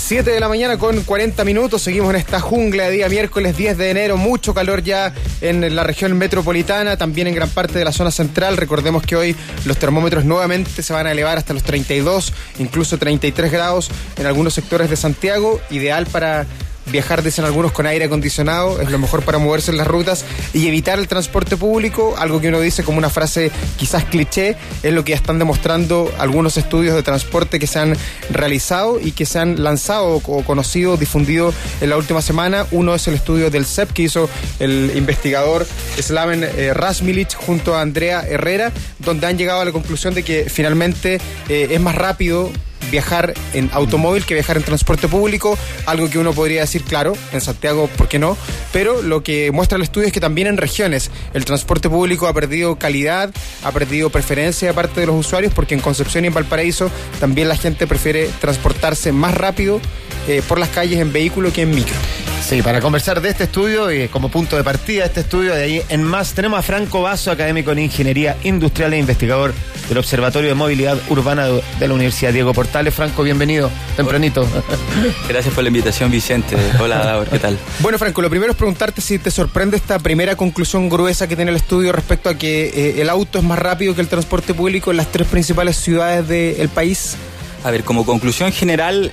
7 de la mañana con 40 minutos, seguimos en esta jungla de día miércoles 10 de enero, mucho calor ya en la región metropolitana, también en gran parte de la zona central. Recordemos que hoy los termómetros nuevamente se van a elevar hasta los 32, incluso 33 grados en algunos sectores de Santiago, ideal para viajar, dicen algunos, con aire acondicionado, es lo mejor para moverse en las rutas y evitar el transporte público, algo que uno dice como una frase quizás cliché, es lo que ya están demostrando algunos estudios de transporte que se han realizado y que se han lanzado o conocido, difundido en la última semana. Uno es el estudio del CEP que hizo el investigador Slaven Razmilic junto a Andrea Herrera, donde han llegado a la conclusión de que finalmente es más rápido viajar en automóvil que viajar en transporte público, algo que uno podría decir, claro, en Santiago, ¿por qué no? Pero lo que muestra el estudio es que también en regiones el transporte público ha perdido calidad, ha perdido preferencia de parte de los usuarios, porque en Concepción y en Valparaíso también la gente prefiere transportarse más rápido por las calles en vehículo que en micro. Sí, para conversar de este estudio y como punto de partida de este estudio, de ahí en más, tenemos a Franco Basso, académico en Ingeniería Industrial e investigador del Observatorio de Movilidad Urbana de la Universidad Diego Portales. Franco, bienvenido, tempranito. Gracias por la invitación, Vicente. Hola, Davor, ¿qué tal? Bueno, Franco, lo primero es preguntarte si te sorprende esta primera conclusión gruesa que tiene el estudio respecto a que el auto es más rápido que el transporte público en las tres principales ciudades del país. A ver, como conclusión general,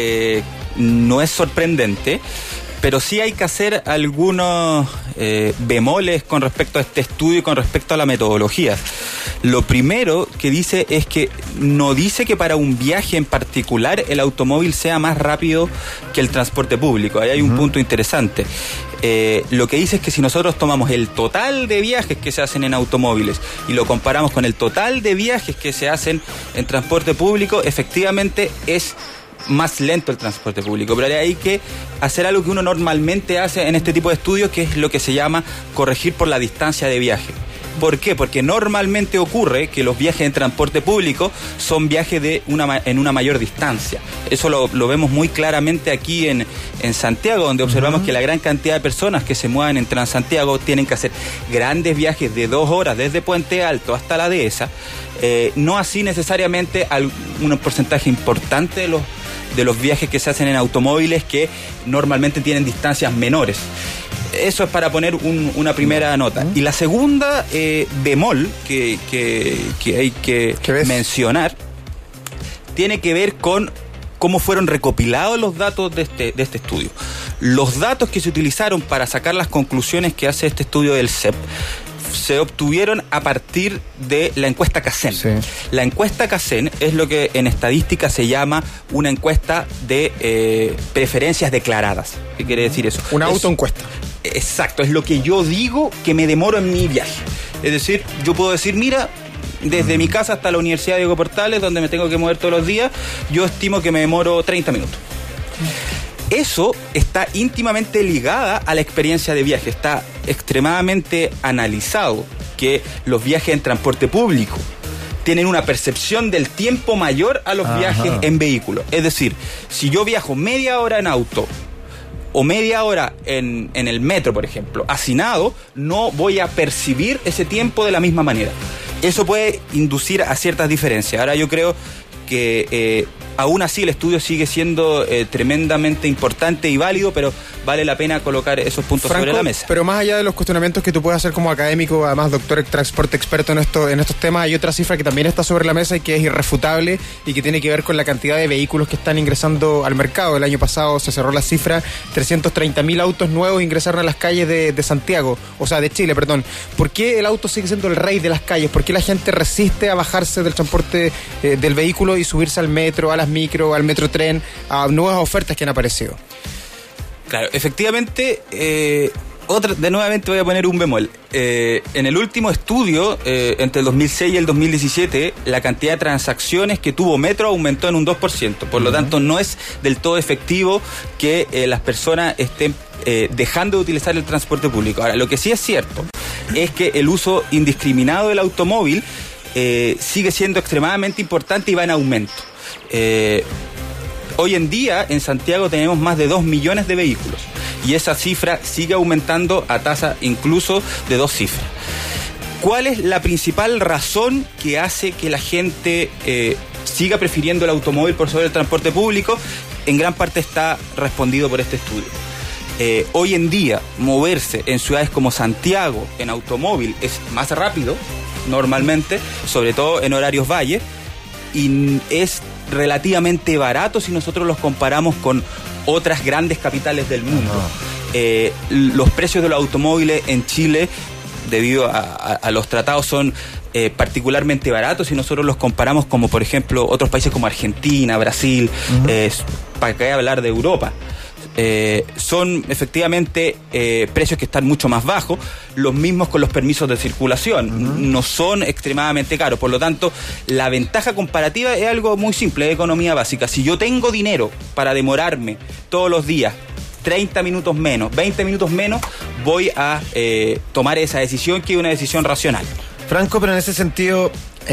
no es sorprendente, pero sí hay que hacer algunos bemoles con respecto a este estudio y con respecto a la metodología. Lo primero que dice es que no dice que para un viaje en particular el automóvil sea más rápido que el transporte público. Ahí hay un punto interesante. Lo que dice es que si nosotros tomamos el total de viajes que se hacen en automóviles y lo comparamos con el total de viajes que se hacen en transporte público, efectivamente es más lento el transporte público, pero hay que hacer algo que uno normalmente hace en este tipo de estudios, que es lo que se llama corregir por la distancia de viaje. ¿Por qué? Porque normalmente ocurre que los viajes en transporte público son viajes en una mayor distancia. Eso lo vemos muy claramente aquí en Santiago, donde observamos que la gran cantidad de personas que se mueven en Transantiago tienen que hacer grandes viajes de 2 horas desde Puente Alto hasta la Dehesa. No así necesariamente un porcentaje importante de los viajes que se hacen en automóviles, que normalmente tienen distancias menores. Eso es para poner una primera nota. Y la segunda bemol que hay que mencionar tiene que ver con cómo fueron recopilados los datos de este estudio. Los datos que se utilizaron para sacar las conclusiones que hace este estudio del CEP se obtuvieron a partir de la encuesta Kaizen. Sí. La encuesta Kaizen es lo que en estadística se llama una encuesta de preferencias declaradas. ¿Qué quiere decir eso? Una autoencuesta. Exacto, es lo que yo digo que me demoro en mi viaje. Es decir, yo puedo decir, mira, desde mi casa hasta la Universidad Diego Portales, donde me tengo que mover todos los días, yo estimo que me demoro 30 minutos. Eso está íntimamente ligada a la experiencia de viaje. Está extremadamente analizado que los viajes en transporte público tienen una percepción del tiempo mayor a los viajes en vehículo. Es decir, si yo viajo media hora en auto o media hora en el metro, por ejemplo, hacinado, no voy a percibir ese tiempo de la misma manera. Eso puede inducir a ciertas diferencias. Ahora yo creo que aún así el estudio sigue siendo tremendamente importante y válido, pero vale la pena colocar esos puntos, Franco, sobre la mesa. Pero más allá de los cuestionamientos que tú puedes hacer como académico, además doctor en transporte experto en estos temas, hay otra cifra que también está sobre la mesa y que es irrefutable y que tiene que ver con la cantidad de vehículos que están ingresando al mercado. El año pasado se cerró la cifra, 330.000 autos nuevos ingresaron a las calles de Santiago, o sea, de Chile, perdón. ¿Por qué el auto sigue siendo el rey de las calles? ¿Por qué la gente resiste a bajarse del transporte del vehículo y subirse al metro, a las micro, al metrotren, a nuevas ofertas que han aparecido? Claro, efectivamente, nuevamente voy a poner un bemol. En el último estudio, entre el 2006 y el 2017, la cantidad de transacciones que tuvo Metro aumentó en un 2%. Por lo tanto, no es del todo efectivo que las personas estén dejando de utilizar el transporte público. Ahora, lo que sí es cierto es que el uso indiscriminado del automóvil sigue siendo extremadamente importante y va en aumento. Hoy en día en Santiago tenemos más de 2 millones de vehículos y esa cifra sigue aumentando a tasa incluso de 2 cifras. ¿Cuál es la principal razón que hace que la gente siga prefiriendo el automóvil por sobre el transporte público? en gran parte está respondido por este estudio. Hoy en día, moverse en ciudades como Santiago en automóvil es más rápido, normalmente, sobre todo en horarios valle, y es relativamente barato si nosotros los comparamos con otras grandes capitales del mundo. Los precios de los automóviles en Chile, debido a los tratados, son particularmente baratos si nosotros los comparamos como, por ejemplo, otros países como Argentina, Brasil, para que hablar de Europa. Son efectivamente precios que están mucho más bajos, los mismos con los permisos de circulación, no son extremadamente caros, por lo tanto la ventaja comparativa es algo muy simple, es economía básica. Si yo tengo dinero para demorarme todos los días 30 minutos menos, 20 minutos menos, voy a tomar esa decisión, que es una decisión racional. Franco, pero en ese sentido,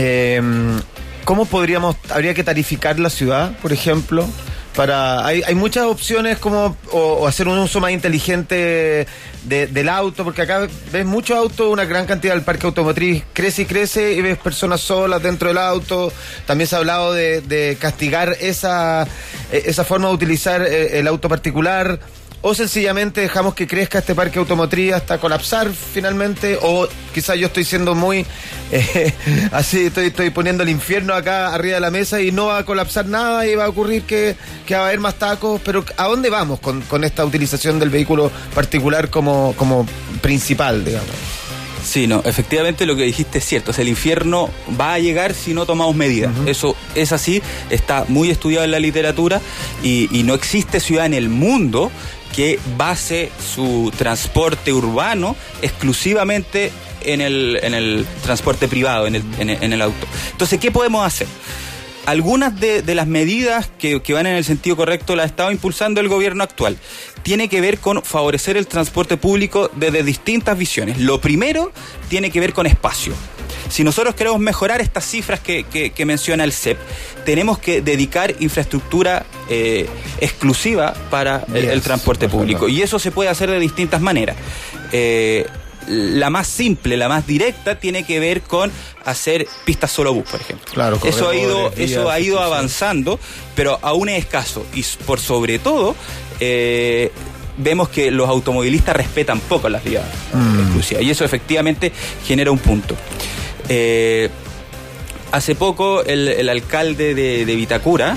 ¿cómo habría que tarificar la ciudad, por ejemplo? Hay muchas opciones como o hacer un uso más inteligente del auto, porque acá ves muchos autos, una gran cantidad del parque automotriz crece y crece, y ves personas solas dentro del auto. También se ha hablado de castigar esa forma de utilizar el auto particular, o sencillamente dejamos que crezca este parque automotriz hasta colapsar finalmente, o quizás yo estoy siendo muy así, estoy poniendo el infierno acá arriba de la mesa y no va a colapsar nada y va a ocurrir que va a haber más tacos. Pero ¿a dónde vamos con esta utilización del vehículo particular como principal, digamos? Sí, no, efectivamente lo que dijiste es cierto, o sea, el infierno va a llegar si no tomamos medidas. Eso es así, está muy estudiado en la literatura, y no existe ciudad en el mundo que base su transporte urbano exclusivamente en el transporte privado, en el auto. Entonces, ¿qué podemos hacer? Algunas de las medidas que van en el sentido correcto las ha estado impulsando el gobierno actual. Tiene que ver con favorecer el transporte público desde distintas visiones. Lo primero tiene que ver con espacio. Si nosotros queremos mejorar estas cifras que menciona el CEP, tenemos que dedicar infraestructura exclusiva para el transporte público. Y eso se puede hacer de distintas maneras. La más simple, la más directa, tiene que ver con hacer pistas solo bus, por ejemplo. Claro, eso ha ido avanzando, pero aún es escaso. Y por sobre todo, vemos que los automovilistas respetan poco las vías exclusivas. Y eso efectivamente genera un punto. Hace poco el alcalde de Vitacura,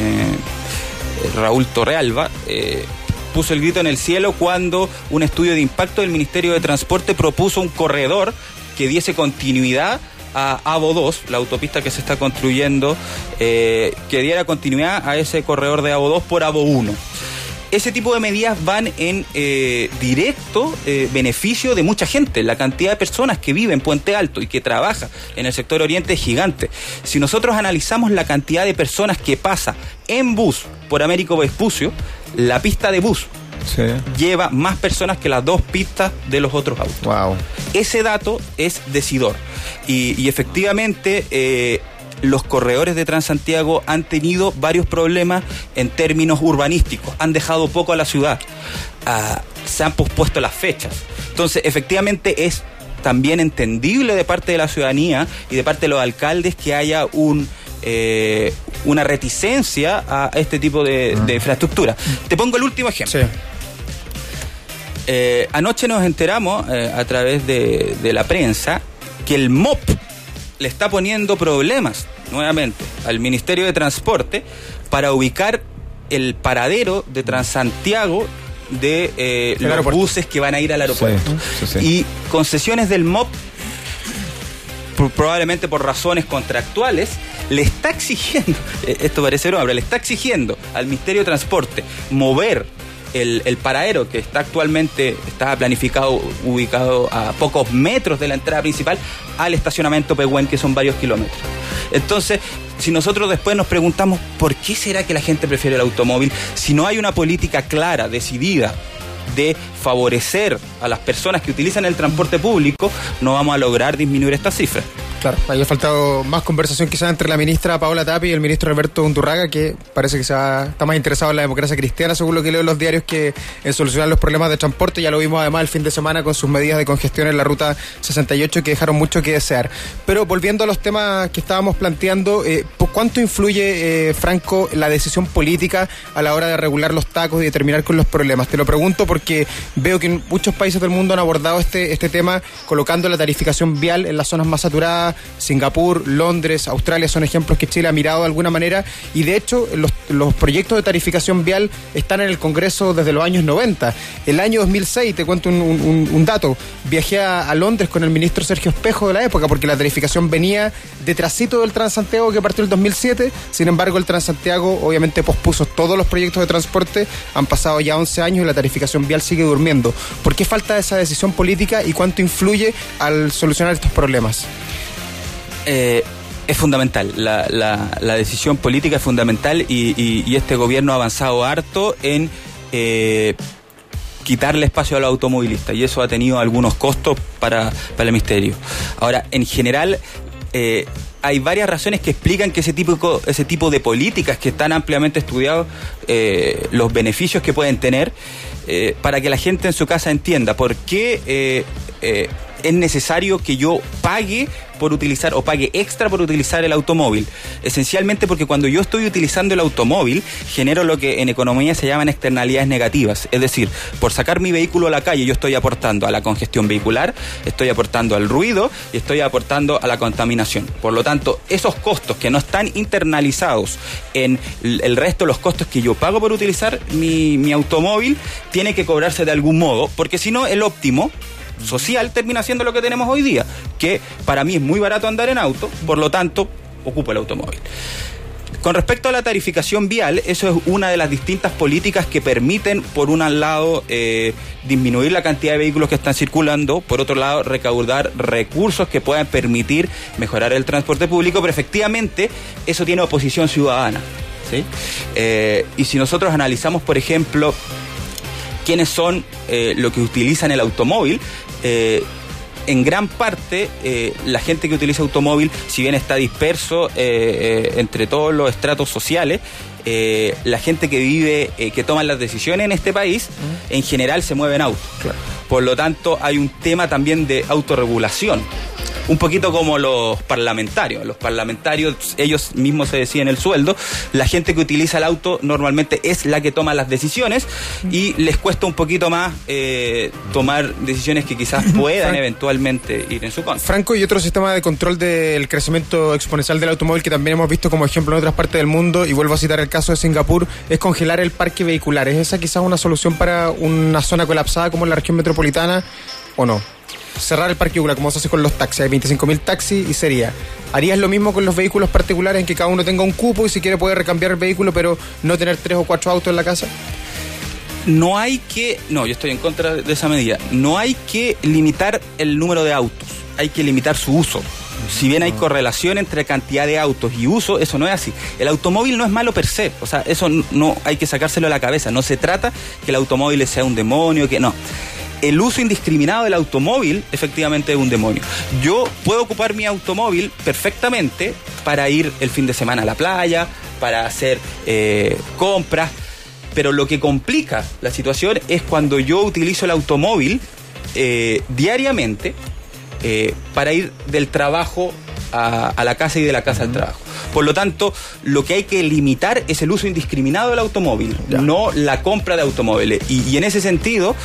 Raúl Torrealba, puso el grito en el cielo cuando un estudio de impacto del Ministerio de Transporte propuso un corredor que diese continuidad a AVO 2, la autopista que se está construyendo, que diera continuidad a ese corredor de AVO 2 por AVO 1. Ese tipo de medidas van en directo beneficio de mucha gente. La cantidad de personas que vive en Puente Alto y que trabaja en el sector oriente es gigante. Si nosotros analizamos la cantidad de personas que pasa en bus por Américo Vespucio, la pista de bus lleva más personas que las dos pistas de los otros autos. Wow. Ese dato es decidor. Y efectivamente los corredores de Transantiago han tenido varios problemas en términos urbanísticos. Han dejado poco a la ciudad. Se han pospuesto las fechas. Entonces, efectivamente, es también entendible de parte de la ciudadanía y de parte de los alcaldes que haya una reticencia a este tipo de infraestructura. Te pongo el último ejemplo. Sí. Anoche nos enteramos a través de la prensa que el MOP le está poniendo problemas nuevamente al Ministerio de Transporte para ubicar el paradero de Transantiago de los buses que van a ir al aeropuerto. Sí. Y concesiones del MOP, probablemente por razones contractuales, le está exigiendo, esto parece broma, pero le está exigiendo al Ministerio de Transporte mover el paradero que está planificado, ubicado a pocos metros de la entrada principal, al estacionamiento Pehuen, que son varios kilómetros. Entonces, si nosotros después nos preguntamos ¿por qué será que la gente prefiere el automóvil? Si no hay una política clara, decidida, de favorecer a las personas que utilizan el transporte público, no vamos a lograr disminuir estas cifras. Claro, había faltado más conversación quizás entre la ministra Paola Tapia y el ministro Alberto Undurraga, que parece que está más interesado en la democracia cristiana, según lo que leo en los diarios, que en solucionar los problemas de transporte. Ya lo vimos además el fin de semana con sus medidas de congestión en la ruta 68 que dejaron mucho que desear. Pero volviendo a los temas que estábamos planteando, ¿cuánto influye, Franco, la decisión política a la hora de regular los tacos y de terminar con los problemas? Te lo pregunto porque veo que en muchos países del mundo han abordado este tema colocando la tarificación vial en las zonas más saturadas. Singapur, Londres, Australia son ejemplos que Chile ha mirado de alguna manera, y de hecho los proyectos de tarificación vial están en el Congreso desde los años 90. El año 2006, te cuento un dato, viajé a Londres con el ministro Sergio Espejo de la época, porque la tarificación venía detrásito del Transantiago que partió el 2007. Sin embargo, el Transantiago obviamente pospuso todos los proyectos de transporte. Han pasado ya 11 años y la tarificación vial sigue durmiendo. ¿Por qué falta esa decisión política y cuánto influye al solucionar estos problemas? Es fundamental, la decisión política es fundamental y este gobierno ha avanzado harto en quitarle espacio a los automovilistas, y eso ha tenido algunos costos para el ministerio. Ahora, en general, hay varias razones que explican que ese tipo de políticas que están ampliamente estudiados, los beneficios que pueden tener, para que la gente en su casa entienda por qué es necesario que yo pague por utilizar o pague extra por utilizar el automóvil. Esencialmente porque cuando yo estoy utilizando el automóvil, genero lo que en economía se llaman externalidades negativas. Es decir, por sacar mi vehículo a la calle, yo estoy aportando a la congestión vehicular, estoy aportando al ruido y estoy aportando a la contaminación. Por lo tanto, esos costos que no están internalizados en el resto de los costos que yo pago por utilizar mi automóvil, tiene que cobrarse de algún modo, porque si no, el óptimo social termina siendo lo que tenemos hoy día, que para mí es muy barato andar en auto, por lo tanto ocupo el automóvil. Con respecto a la tarificación vial, eso es una de las distintas políticas que permiten, por un lado, disminuir la cantidad de vehículos que están circulando, por otro lado, recaudar recursos que puedan permitir mejorar el transporte público, pero efectivamente eso tiene oposición ciudadana, ¿sí? Y si nosotros analizamos, por ejemplo, quiénes son los que utilizan el automóvil, en gran parte la gente que utiliza automóvil, si bien está disperso entre todos los estratos sociales, la gente que vive, que toma las decisiones en este país, en general se mueve en auto. Claro. Por lo tanto, hay un tema también de autorregulación. Un poquito como los parlamentarios. Los parlamentarios, ellos mismos se deciden el sueldo. La gente que utiliza el auto normalmente es la que toma las decisiones y les cuesta un poquito más tomar decisiones que quizás puedan eventualmente ir en su contra. Franco, y otro sistema de control del crecimiento exponencial del automóvil que también hemos visto como ejemplo en otras partes del mundo, y vuelvo a citar el caso de Singapur, es congelar el parque vehicular. ¿Es esa quizás una solución para una zona colapsada como en la región metropolitana o no? Cerrar el parque vehicular como se hace con los taxis, hay 25.000 taxis y sería. ¿Harías lo mismo con los vehículos particulares, en que cada uno tenga un cupo y si quiere puede recambiar el vehículo, pero no tener 3 o 4 autos en la casa? No, yo estoy en contra de esa medida. No hay que limitar el número de autos, hay que limitar su uso. Si bien hay correlación entre cantidad de autos y uso, eso no es así. El automóvil no es malo per se, o sea, eso no hay que sacárselo a la cabeza. No se trata que el automóvil sea un demonio, que no. El uso indiscriminado del automóvil efectivamente es un demonio. Yo puedo ocupar mi automóvil perfectamente para ir el fin de semana a la playa, para hacer compras, pero lo que complica la situación es cuando yo utilizo el automóvil diariamente para ir del trabajo a la casa y de la casa al trabajo. Por lo tanto, lo que hay que limitar es el uso indiscriminado del automóvil, no la compra de automóviles. Y en ese sentido,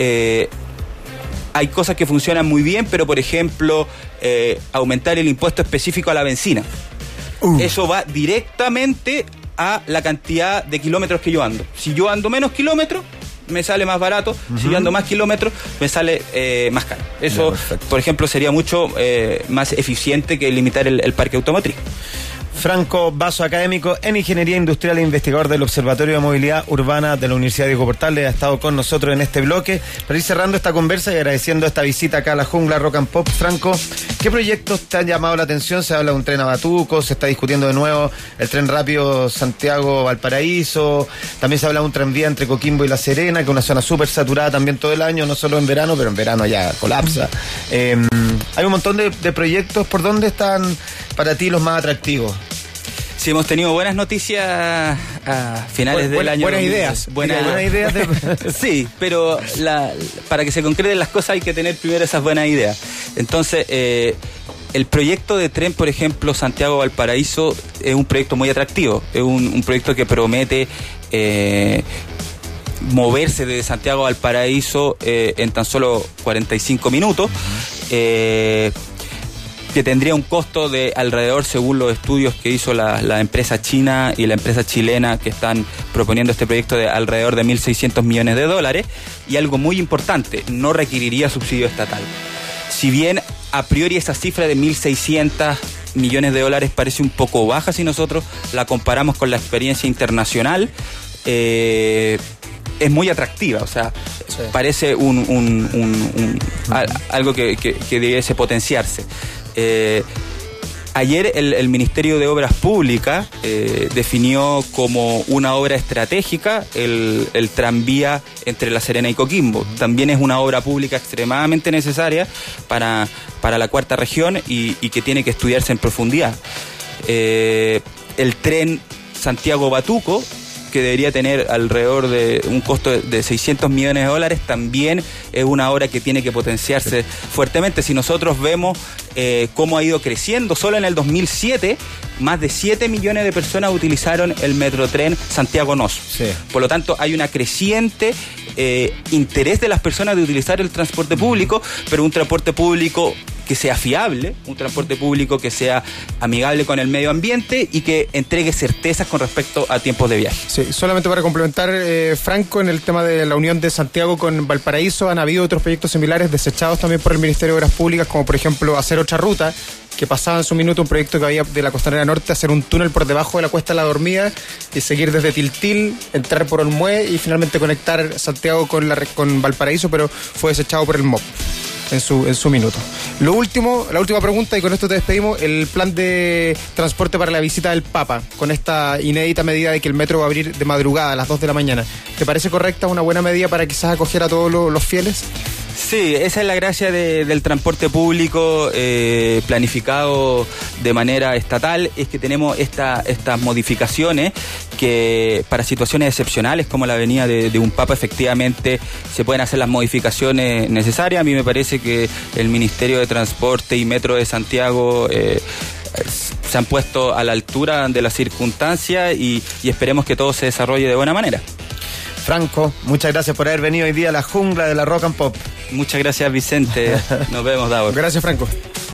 hay cosas que funcionan muy bien, pero por ejemplo, aumentar el impuesto específico a la benzina. Eso va directamente a la cantidad de kilómetros que yo ando. Si yo ando menos kilómetros, me sale más barato. Si yo ando más kilómetros, me sale más caro. Eso, por ejemplo, sería mucho más eficiente que limitar el parque automotriz. Franco Basso, académico en Ingeniería Industrial e investigador del Observatorio de Movilidad Urbana de la Universidad Diego Portales, ha estado con nosotros en este bloque. Para ir cerrando esta conversa y agradeciendo esta visita acá a la jungla Rock and Pop, Franco, ¿qué proyectos te han llamado la atención? Se habla de un tren a Batuco, se está discutiendo de nuevo el tren rápido Santiago-Valparaíso, también se habla de un tranvía entre Coquimbo y La Serena, que es una zona súper saturada también todo el año, no solo en verano, pero en verano ya colapsa. Hay un montón de proyectos. ¿Por dónde están para ti los más atractivos? Sí, hemos tenido buenas noticias a finales del año. Buenas ideas. Buenas ideas. Sí, pero para que se concreten las cosas hay que tener primero esas buenas ideas. Entonces, el proyecto de tren, por ejemplo, Santiago-Valparaíso, es un proyecto muy atractivo. Es un proyecto que promete moverse de Santiago a Valparaíso en tan solo 45 minutos. Que tendría un costo de alrededor, según los estudios que hizo la empresa china y la empresa chilena que están proponiendo este proyecto, de alrededor de $1.600 millones. Y algo muy importante, no requeriría subsidio estatal. Si bien a priori esa cifra de $1.600 millones parece un poco baja si nosotros la comparamos con la experiencia internacional, es muy atractiva, o sea, sí. Parece algo que debiese potenciarse. Ayer el Ministerio de Obras Públicas definió como una obra estratégica el tranvía entre La Serena y Coquimbo. También es una obra pública extremadamente necesaria para la cuarta región y que tiene que estudiarse en profundidad. El tren Santiago-Batuco, que debería tener alrededor de un costo de $600 millones, también es una obra que tiene que potenciarse fuertemente. Si nosotros vemos cómo ha ido creciendo, solo en el 2007 más de 7 millones de personas utilizaron el Metrotren Santiago-Nos. Sí. Por lo tanto, hay una creciente interés de las personas de utilizar el transporte público, pero un transporte público que sea fiable, un transporte público que sea amigable con el medio ambiente y que entregue certezas con respecto a tiempos de viaje. Sí, solamente para complementar, Franco, en el tema de la unión de Santiago con Valparaíso, han habido otros proyectos similares desechados también por el Ministerio de Obras Públicas, como por ejemplo hacer otra ruta, que pasaba en su minuto un proyecto que había de la Costanera Norte, hacer un túnel por debajo de la Cuesta de la Dormida y seguir desde Tiltil, entrar por Olmué y finalmente conectar Santiago con Valparaíso, pero fue desechado por el MOP en su minuto. La última pregunta, y con esto te despedimos: el plan de transporte para la visita del Papa, con esta inédita medida de que el metro va a abrir de madrugada a las 2 de la mañana. ¿Te parece correcta, una buena medida para quizás acoger a todos los fieles? Sí, esa es la gracia del transporte público planificado de manera estatal, es que tenemos estas modificaciones que para situaciones excepcionales como la venida de un Papa, efectivamente se pueden hacer las modificaciones necesarias. A mí me parece que el Ministerio de Transporte y Metro de Santiago se han puesto a la altura de las circunstancias y esperemos que todo se desarrolle de buena manera. Franco, muchas gracias por haber venido hoy día a la jungla de la Rock and Pop. Muchas gracias, Vicente. Nos vemos, Davor. Gracias, Franco.